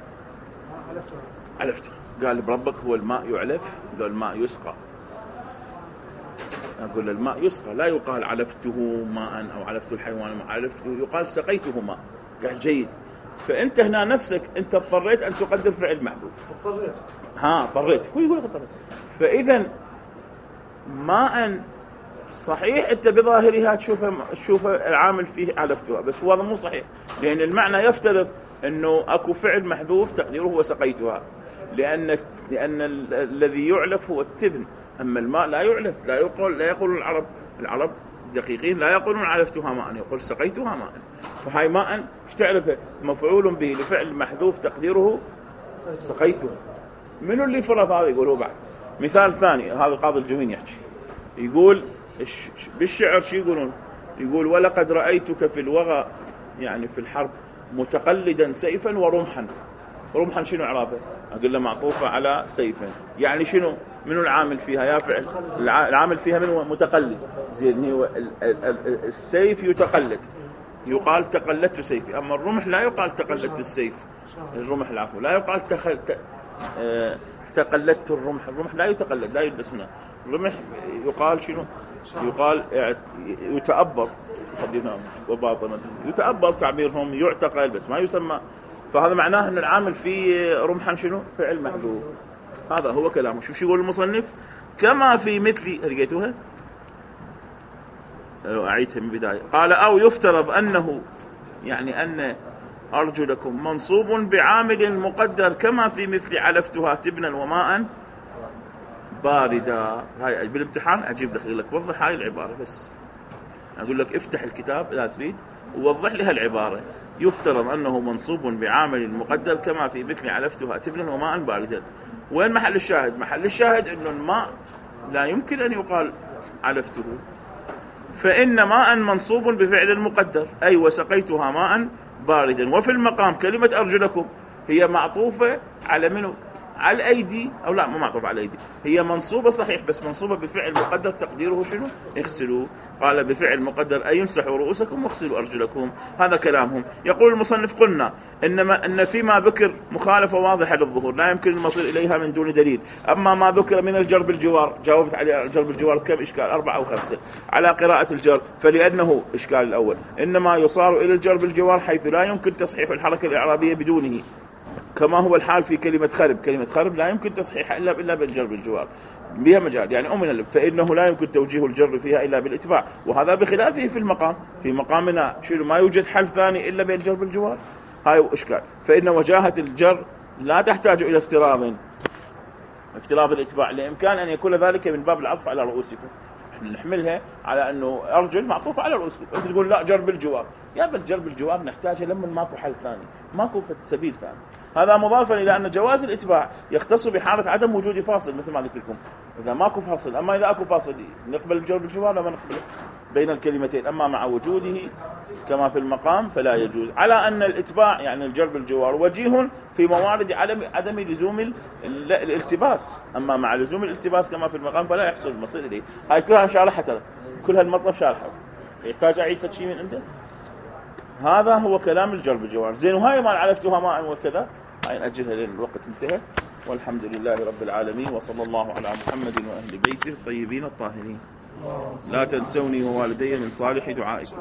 A: علفته. قال بربك هو الماء يعلف؟ قال الماء يسقى. أقول الماء يسقى، لا يقال علفته ماء أو علفت الحيوان، علفته يقال سقيته ماء. قال جيد. فأنت هنا نفسك أنت اضطريت أن تقدم فعل محذوف. اضطريت. هو يقول اضطريت. فإذا ماء صحيح أنت بظاهرها تشوف العامل فيه علفتها، بس هو مو صحيح، لأن المعنى يفترض أنه أكو فعل محذوف تقديره هو سقيتها، لأن الذي يعلف هو التبن، أما الماء لا يعلف. لا يقول العرب دقيقين لا يقولون علفتها ماء، يقول سقيتها ماء. فهاي ماء ايش تعرفه؟ مفعول به لفعل محذوف تقديره سقيتها. منو اللي فرض هذا؟ يقول هو بعد. مثال ثاني، هذا القاضي الجويني يحكي، يقول بالشعر شو يقولون؟ يقول ولقد رأيتك في الوغى، يعني في الحرب، متقلدا سيفا ورمحا. رمحا شنو اعرابه؟ اقول له معطوفه على سيفا، يعني شنو؟ منو العامل فيها؟ يا فعل. العامل فيها منو؟ متقلد. زين، هو السيف يتقلد، يقال تقلدت سيفي. اما الرمح لا يقال تقلدت السيف. الرمح العفو لا يقال تقلدت الرمح. الرمح لا يتقلد، لا يلبس منه. الرمح يقال شنو؟ يقال يتأبط، خلينا وباطنا يتأبط تعبيرهم، يعتقل، بس ما يسمى. فهذا معناه أن العامل في رمحا شنو؟ فعل محذوف. هذا هو كلامه. شو يقول المصنف؟ كما في مثل، لقيتوها؟ أعيدها من بداية. قال أو يفترض أنه، يعني أن أرجلكم منصوب بعامل مقدر كما في مثل علفتها تبنا وماء باردا. هاي بالامتحان أجيب لك وضح هاي العبارة، بس أقول لك افتح الكتاب إذا تريد ووضح لي هالعبارة. يفترض أنه منصوب بعامل مقدر كما في مثل علفتها تبنا وماء باردا. وين محل الشاهد؟ محل الشاهد أنه الماء لا يمكن أن يقال علفته، فإن ماء منصوب بفعل المقدر، أي وسقيتها ماء باردا. وفي المقام كلمة أرجلكم هي معطوفة على منه؟ على الأيدي، أو لا، مو معطوفة على الأيدي، هي منصوبة صحيح، بس منصوبة بفعل مقدر تقديره شنو؟ اغسلوا. قال بفعل مقدر أي يمسحوا رؤوسكم واغسلوا أرجلكم. هذا كلامهم. يقول المصنف قلنا إن فيما ذكر مخالفة واضحة للظهور لا يمكن المصير إليها من دون دليل. أما ما ذكر من الجر بالجوار، جاوبت على الجر بالجوار كم إشكال؟ 4 أو 5 على قراءة الجر. فلأنه إشكال الأول إنما يصار إلى الجر بالجوار حيث لا يمكن تصحيح الحركة الإعرابية بدونه، كما هو الحال في كلمة خرب. كلمة خرب لا يمكن تصحيحها إلا بالجر بالجوار، بها مجال، يعني أمنا، فإنه لا يمكن توجيه الجر فيها إلا بالإتباع، وهذا بخلافه في المقام. في مقامنا شنو؟ ما يوجد حل ثاني إلا بالجر بالجوار. هاي إشكال. فإن وجاهة الجر لا تحتاج إلى افتراض الإتباع، لإمكان أن يكون ذلك من باب العطف على رؤوسكم. احنا نحملها على أنه أرجل معطوف على رؤوسكم، أنت تقول لا جر بالجوار. يا بالجر بالجوار نحتاجها لما ماكو حل ثاني، ماكو سبيل ثاني. هذا مضافا إلى أن جواز الإتباع يختص بحالة عدم وجود فاصل، مثل ما قلت لكم، إذا ماكو فاصل. أما إذا أكو فاصل نقبل الجر بالجوار لما نقبله بين الكلمتين، أما مع وجوده كما في المقام فلا يجوز. على أن الإتباع يعني الجر بالجوار وجيه في موارد عدم لزوم الالتباس، أما مع لزوم الالتباس كما في المقام فلا يحصل المصير إليه. هاي كلها شارحة، كل هالمطلب شارحة، يحتاج أعيد تشيء من عنده. هذا هو كلام الجر بالجوار. زين، وهاي ما علفتها ماء وكذا، هاي نأجلها لين الوقت انتهى. والحمد لله رب العالمين، وصلى الله على محمد وأهل بيته الطيبين الطاهرين. لا تنسوني ووالدي من صالح دعائكم.